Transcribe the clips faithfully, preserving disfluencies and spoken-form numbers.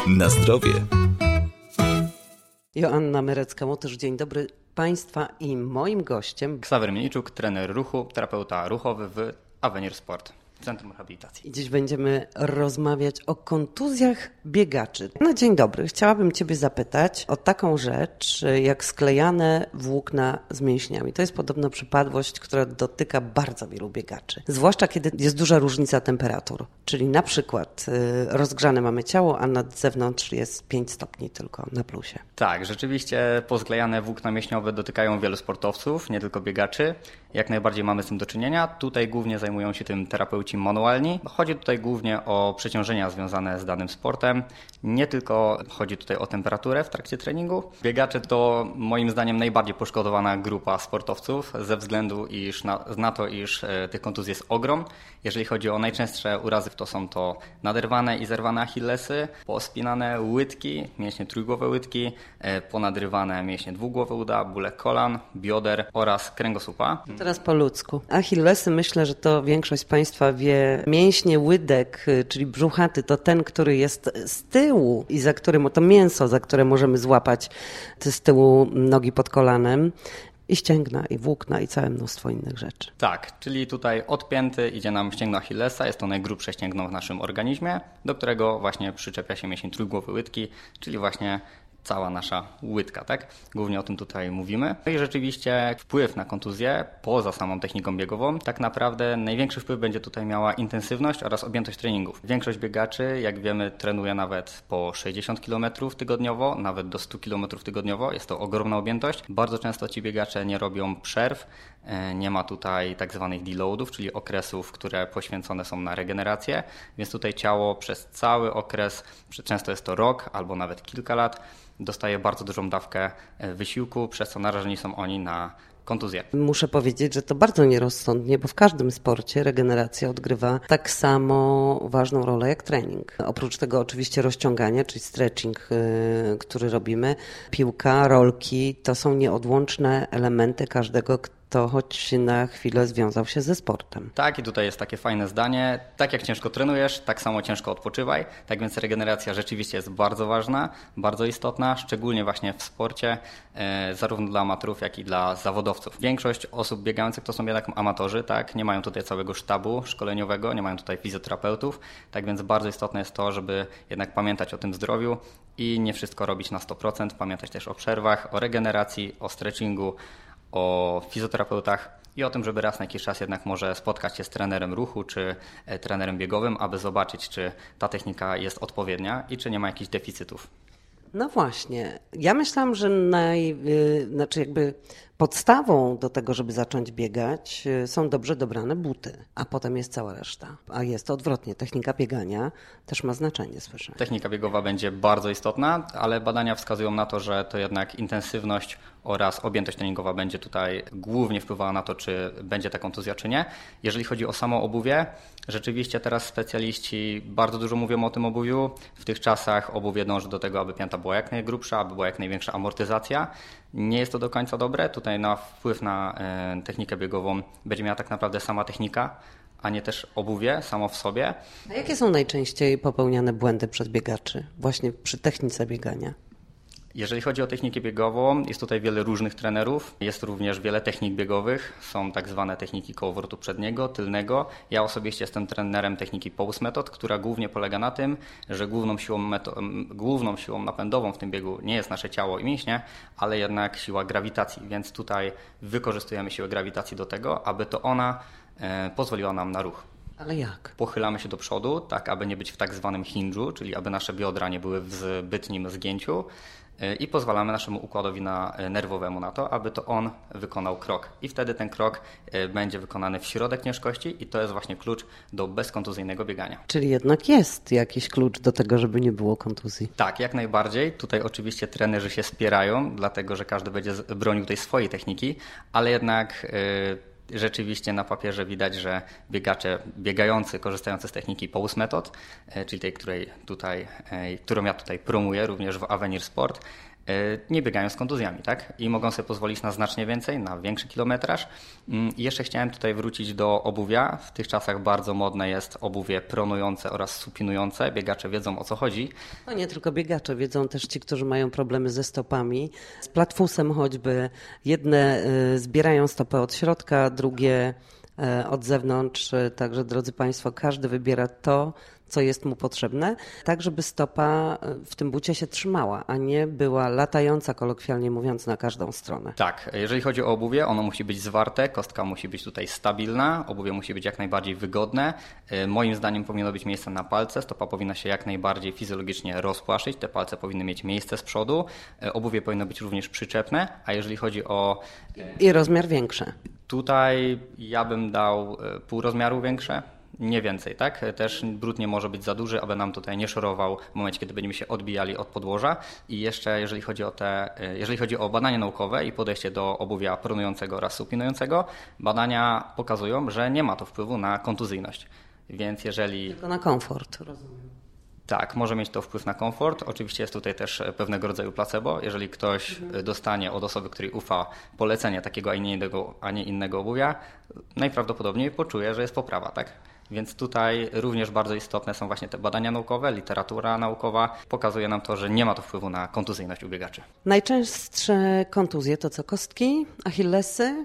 Na zdrowie. Joanna Merecka-Łotysz, dzień dobry Państwa i moim gościem Ksawery Mieniczuk, trener ruchu, terapeuta ruchowy w Avenir Sport, Centrum Rehabilitacji. I dziś będziemy rozmawiać o kontuzjach biegaczy. No dzień dobry, chciałabym Ciebie zapytać o taką rzecz jak sklejane włókna z mięśniami. To jest podobno przypadłość, która dotyka bardzo wielu biegaczy. Zwłaszcza kiedy jest duża różnica temperatur. Czyli na przykład rozgrzane mamy ciało, a na zewnątrz jest pięć stopni tylko na plusie. Tak, rzeczywiście posklejane włókna mięśniowe dotykają wielu sportowców, nie tylko biegaczy. Jak najbardziej mamy z tym do czynienia. Tutaj głównie zajmują się tym terapeuci manualni. Chodzi tutaj głównie o przeciążenia związane z danym sportem. Nie tylko chodzi tutaj o temperaturę w trakcie treningu. Biegacze to moim zdaniem najbardziej poszkodowana grupa sportowców ze względu iż na, na to, iż e, tych kontuzji jest ogrom. Jeżeli chodzi o najczęstsze urazy, to są to naderwane i zerwane achillesy, pospinane łydki, mięśnie trójgłowe łydki, e, ponadrywane mięśnie dwugłowe uda, bóle kolan, bioder oraz kręgosłupa. Teraz po ludzku. Achillesy, myślę, że to większość z Państwa wie. Mięśnie łydek, czyli brzuchaty, to ten, który jest z tyłu i za którym, to mięso, za które możemy złapać z tyłu nogi pod kolanem. I ścięgna, i włókna, i całe mnóstwo innych rzeczy. Tak, czyli tutaj od pięty idzie nam ścięgno Achillesa, jest to najgrubsze ścięgno w naszym organizmie, do którego właśnie przyczepia się mięsień trójgłowy łydki, czyli właśnie cała nasza łydka, tak? Głównie o tym tutaj mówimy. I rzeczywiście wpływ na kontuzję poza samą techniką biegową, tak naprawdę największy wpływ będzie tutaj miała intensywność oraz objętość treningów. Większość biegaczy, jak wiemy, trenuje nawet po sześćdziesiąt kilometrów tygodniowo, nawet do stu kilometrów tygodniowo. Jest to ogromna objętość. Bardzo często ci biegacze nie robią przerw. Nie ma tutaj tak zwanych deloadów, czyli okresów, które poświęcone są na regenerację, więc tutaj ciało przez cały okres, często jest to rok albo nawet kilka lat, dostaje bardzo dużą dawkę wysiłku, przez co narażeni są oni na kontuzję. Muszę powiedzieć, że to bardzo nierozsądnie, bo w każdym sporcie regeneracja odgrywa tak samo ważną rolę jak trening. Oprócz tego oczywiście rozciąganie, czyli stretching, yy, który robimy, piłka, rolki, to są nieodłączne elementy każdego, to choć na chwilę związał się ze sportem. Tak, i tutaj jest takie fajne zdanie. Tak jak ciężko trenujesz, tak samo ciężko odpoczywaj. Tak więc regeneracja rzeczywiście jest bardzo ważna, bardzo istotna, szczególnie właśnie w sporcie, e, zarówno dla amatorów, jak i dla zawodowców. Większość osób biegających to są jednak amatorzy, tak, nie mają tutaj całego sztabu szkoleniowego, nie mają tutaj fizjoterapeutów, tak więc bardzo istotne jest to, żeby jednak pamiętać o tym zdrowiu i nie wszystko robić na sto procent, pamiętać też o przerwach, o regeneracji, o stretchingu, o fizjoterapeutach i o tym, żeby raz na jakiś czas jednak może spotkać się z trenerem ruchu czy trenerem biegowym, aby zobaczyć, czy ta technika jest odpowiednia i czy nie ma jakichś deficytów. No właśnie. Ja myślałam, że naj, yy, znaczy jakby podstawą do tego, żeby zacząć biegać, yy, są dobrze dobrane buty, a potem jest cała reszta. A jest to odwrotnie. Technika biegania też ma znaczenie, słyszę. Technika biegowa będzie bardzo istotna, ale badania wskazują na to, że to jednak intensywność oraz objętość treningowa będzie tutaj głównie wpływała na to, czy będzie ta kontuzja, czy nie. Jeżeli chodzi o samo obuwie, rzeczywiście teraz specjaliści bardzo dużo mówią o tym obuwiu. W tych czasach obuwie dąży do tego, aby pięta była jak najgrubsza, aby była jak największa amortyzacja. Nie jest to do końca dobre. Tutaj na wpływ na e, technikę biegową będzie miała tak naprawdę sama technika, a nie też obuwie samo w sobie. A jakie są najczęściej popełniane błędy przez biegaczy właśnie przy technice biegania? Jeżeli chodzi o technikę biegową, jest tutaj wiele różnych trenerów, jest również wiele technik biegowych, są tak zwane techniki kołowrotu przedniego, tylnego. Ja osobiście jestem trenerem techniki Pulse Method, która głównie polega na tym, że główną siłą, meto- główną siłą napędową w tym biegu nie jest nasze ciało i mięśnie, ale jednak siła grawitacji, więc tutaj wykorzystujemy siłę grawitacji do tego, aby to ona e, pozwoliła nam na ruch. Ale jak? Pochylamy się do przodu, tak aby nie być w tak zwanym hinge'u, czyli aby nasze biodra nie były w zbytnim zgięciu i pozwalamy naszemu układowi na, nerwowemu na to, aby to on wykonał krok. I wtedy ten krok będzie wykonany w środek ciężkości i to jest właśnie klucz do bezkontuzyjnego biegania. Czyli jednak jest jakiś klucz do tego, żeby nie było kontuzji. Tak, jak najbardziej. Tutaj oczywiście trenerzy się spierają, dlatego że każdy będzie bronił tej swojej techniki, ale jednak Yy, rzeczywiście na papierze widać, że biegacze biegający, korzystający z techniki Pulse Method, czyli tej, której tutaj, którą ja tutaj promuję również w Avenir Sport, nie biegają z kontuzjami, tak? I mogą sobie pozwolić na znacznie więcej, na większy kilometraż. I jeszcze chciałem tutaj wrócić do obuwia. W tych czasach bardzo modne jest obuwie pronujące oraz supinujące. Biegacze wiedzą, o co chodzi. No nie tylko biegacze, wiedzą też ci, którzy mają problemy ze stopami. Z platfusem choćby. Jedne zbierają stopę od środka, drugie od zewnątrz. Także drodzy Państwo, każdy wybiera to, co jest mu potrzebne, tak żeby stopa w tym bucie się trzymała, a nie była latająca, kolokwialnie mówiąc, na każdą stronę. Tak, jeżeli chodzi o obuwie, ono musi być zwarte, kostka musi być tutaj stabilna, obuwie musi być jak najbardziej wygodne. Moim zdaniem powinno być miejsce na palce, stopa powinna się jak najbardziej fizjologicznie rozpłaszyć, te palce powinny mieć miejsce z przodu, obuwie powinno być również przyczepne, a jeżeli chodzi o... I rozmiar większy. Tutaj ja bym dał pół rozmiaru większe. Nie więcej, tak? Też brud nie może być za duży, aby nam tutaj nie szorował w momencie, kiedy będziemy się odbijali od podłoża. I jeszcze jeżeli chodzi o te, jeżeli chodzi o badania naukowe i podejście do obuwia pronującego oraz supinującego, badania pokazują, że nie ma to wpływu na kontuzyjność. Więc jeżeli... Tylko na komfort, rozumiem. Tak, może mieć to wpływ na komfort. Oczywiście jest tutaj też pewnego rodzaju placebo. Jeżeli ktoś mhm. dostanie od osoby, której ufa, polecenie takiego, a nie innego, a nie innego obuwia, najprawdopodobniej poczuje, że jest poprawa, tak? Więc tutaj również bardzo istotne są właśnie te badania naukowe, literatura naukowa pokazuje nam to, że nie ma to wpływu na kontuzyjność u biegaczy. Najczęstsze kontuzje to co? Kostki, achillesy?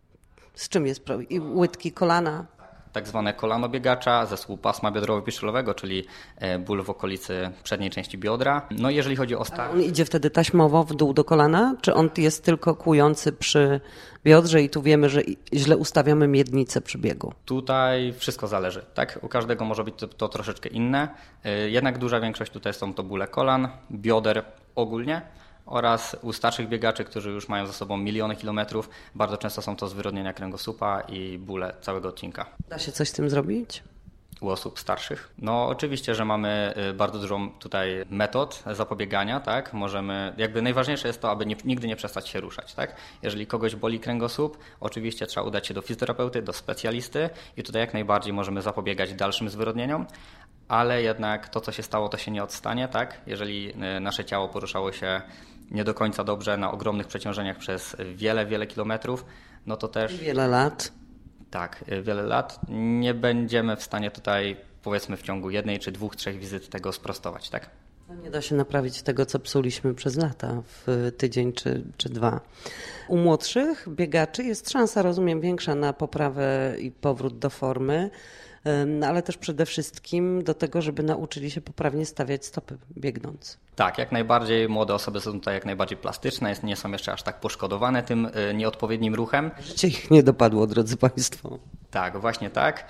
Z czym jest problem? I łydki, kolana? Tak zwane kolano biegacza, zespół pasma biodrowo-piszczelowego, czyli ból w okolicy przedniej części biodra. No i jeżeli chodzi o star... On idzie wtedy taśmowo w dół do kolana, czy on jest tylko kłujący przy biodrze i tu wiemy, że źle ustawiamy miednicę przy biegu? Tutaj wszystko zależy, tak? U każdego może być to, to troszeczkę inne. Jednak duża większość tutaj są to bóle kolan, bioder ogólnie. Oraz u starszych biegaczy, którzy już mają za sobą miliony kilometrów, bardzo często są to zwyrodnienia kręgosłupa i bóle całego odcinka. Da się coś z tym zrobić? U osób starszych? No oczywiście, że mamy bardzo dużo tutaj metod zapobiegania, tak? Możemy, jakby najważniejsze jest to, aby nie, nigdy nie przestać się ruszać, tak? Jeżeli kogoś boli kręgosłup, oczywiście trzeba udać się do fizjoterapeuty, do specjalisty i tutaj jak najbardziej możemy zapobiegać dalszym zwyrodnieniom. Ale jednak to, co się stało, to się nie odstanie, tak? Jeżeli nasze ciało poruszało się nie do końca dobrze na ogromnych przeciążeniach przez wiele, wiele kilometrów, no to też... Wiele lat. Tak, wiele lat. Nie będziemy w stanie tutaj, powiedzmy, w ciągu jednej czy dwóch, trzech wizyt tego sprostować, tak? Nie da się naprawić tego, co psuliśmy przez lata, w tydzień czy, czy dwa. U młodszych biegaczy jest szansa, rozumiem, większa na poprawę i powrót do formy, no ale też przede wszystkim do tego, żeby nauczyli się poprawnie stawiać stopy biegnąc. Tak, jak najbardziej. Młode osoby są tutaj jak najbardziej plastyczne, nie są jeszcze aż tak poszkodowane tym nieodpowiednim ruchem. Życie ich nie dopadło, drodzy Państwo. Tak, właśnie tak.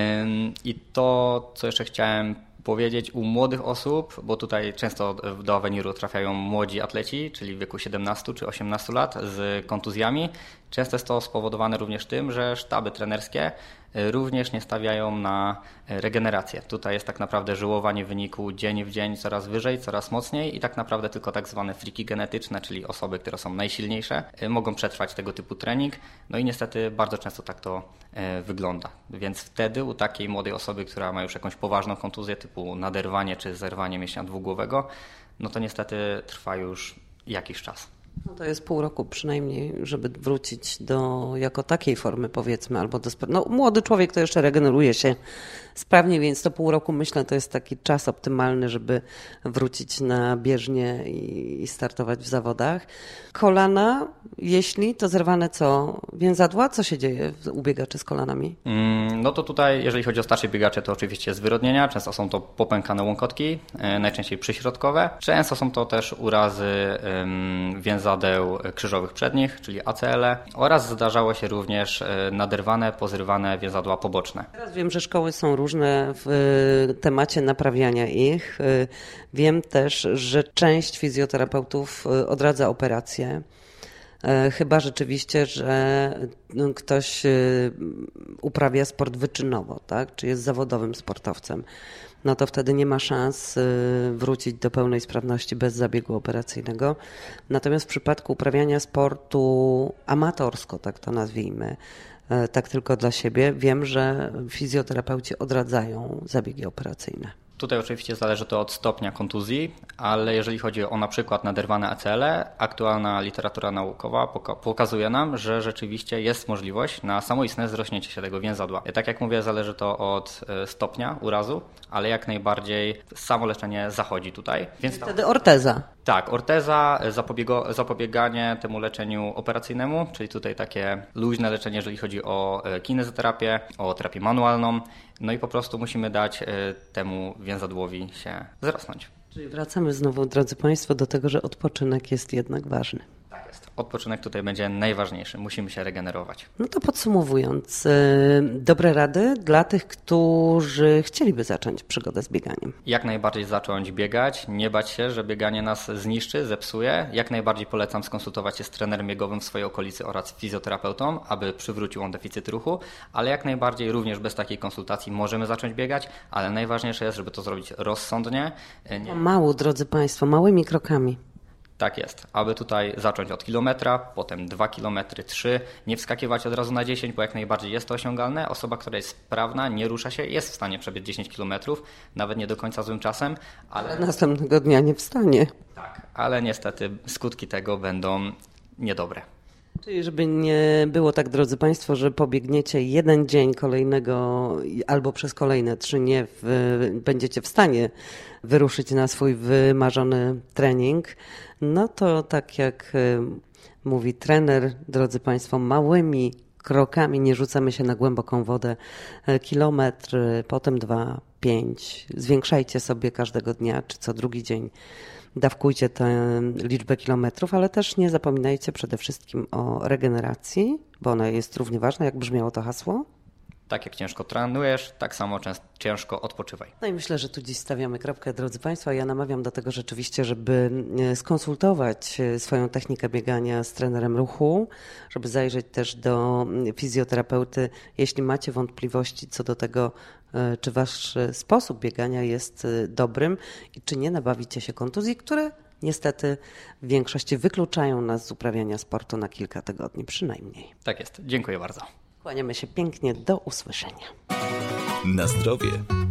I to, co jeszcze chciałem powiedzieć u młodych osób, bo tutaj często do Aveniru trafiają młodzi atleci, czyli w wieku siedemnastu czy osiemnastu lat z kontuzjami. Często jest to spowodowane również tym, że sztaby trenerskie również nie stawiają na regenerację. Tutaj jest tak naprawdę żyłowanie wyniku dzień w dzień coraz wyżej, coraz mocniej i tak naprawdę tylko tak zwane friki genetyczne, czyli osoby, które są najsilniejsze, mogą przetrwać tego typu trening. No i niestety bardzo często tak to wygląda. Więc wtedy u takiej młodej osoby, która ma już jakąś poważną kontuzję typu naderwanie czy zerwanie mięśnia dwugłowego, no to niestety trwa już jakiś czas. No to jest pół roku przynajmniej, żeby wrócić do jako takiej formy, powiedzmy, albo do... No, młody człowiek to jeszcze regeneruje się sprawnie, więc to pół roku, myślę, to jest taki czas optymalny, żeby wrócić na bieżnię i startować w zawodach. Kolana, jeśli to zerwane co? Więzadła? Co się dzieje u biegaczy z kolanami? Mm, no to tutaj, jeżeli chodzi o starszych biegaczy, to oczywiście zwyrodnienia. Często są to popękane łąkotki, najczęściej przyśrodkowe. Często są to też urazy um, więzadeł krzyżowych przednich, czyli A C L oraz zdarzało się również naderwane, pozrywane więzadła poboczne. Teraz wiem, że szkoły są różne w temacie naprawiania ich. Wiem też, że część fizjoterapeutów odradza operacje. Chyba rzeczywiście, że ktoś uprawia sport wyczynowo, tak? Czy jest zawodowym sportowcem. No to wtedy nie ma szans wrócić do pełnej sprawności bez zabiegu operacyjnego. Natomiast w przypadku uprawiania sportu amatorsko, tak to nazwijmy, tak tylko dla siebie, wiem, że fizjoterapeuci odradzają zabiegi operacyjne. Tutaj oczywiście zależy to od stopnia kontuzji, ale jeżeli chodzi o na przykład naderwane A C L, aktualna literatura naukowa poka- pokazuje nam, że rzeczywiście jest możliwość na samoistne zrośnięcie się tego więzadła. Tak jak mówię, zależy to od stopnia urazu, ale jak najbardziej samo leczenie zachodzi tutaj. Więc wtedy orteza. Tak, orteza, zapobiego, zapobieganie temu leczeniu operacyjnemu, czyli tutaj takie luźne leczenie, jeżeli chodzi o kinezoterapię, o terapię manualną, no i po prostu musimy dać temu więzadłowi się wzrosnąć. Czyli wracamy znowu, drodzy Państwo, do tego, że odpoczynek jest jednak ważny. Tak jest. Odpoczynek tutaj będzie najważniejszy. Musimy się regenerować. No to podsumowując, dobre rady dla tych, którzy chcieliby zacząć przygodę z bieganiem. Jak najbardziej zacząć biegać, nie bać się, że bieganie nas zniszczy, zepsuje. Jak najbardziej polecam skonsultować się z trenerem biegowym w swojej okolicy oraz fizjoterapeutą, aby przywrócił on deficyt ruchu, ale jak najbardziej również bez takiej konsultacji możemy zacząć biegać, ale najważniejsze jest, żeby to zrobić rozsądnie. Nie... Mało, drodzy Państwo, małymi krokami. Tak jest, aby tutaj zacząć od kilometra, potem dwa kilometry, trzy, nie wskakiwać od razu na dziesięć, bo jak najbardziej jest to osiągalne. Osoba, która jest sprawna, nie rusza się, jest w stanie przebiec dziesięć kilometrów, nawet nie do końca złym czasem, ale... ale następnego dnia nie wstanie. Tak, ale niestety skutki tego będą niedobre. Czyli żeby nie było tak, drodzy Państwo, że pobiegniecie jeden dzień kolejnego albo przez kolejne trzy nie w, będziecie w stanie wyruszyć na swój wymarzony trening, no to tak jak mówi trener, drodzy Państwo, małymi krokami, nie rzucamy się na głęboką wodę, kilometr, potem dwa, pięć, zwiększajcie sobie każdego dnia czy co drugi dzień. Dawkujcie tę liczbę kilometrów, ale też nie zapominajcie przede wszystkim o regeneracji, bo ona jest równie ważna, jak brzmiało to hasło. Tak jak ciężko trenujesz, tak samo ciężko odpoczywaj. No i myślę, że tu dziś stawiamy kropkę, drodzy Państwo. Ja namawiam do tego rzeczywiście, żeby skonsultować swoją technikę biegania z trenerem ruchu, żeby zajrzeć też do fizjoterapeuty, jeśli macie wątpliwości co do tego, czy wasz sposób biegania jest dobrym i czy nie nabawicie się kontuzji, które niestety w większości wykluczają nas z uprawiania sportu na kilka tygodni przynajmniej. Tak jest. Dziękuję bardzo. Kłaniamy się pięknie. Do usłyszenia. Na zdrowie.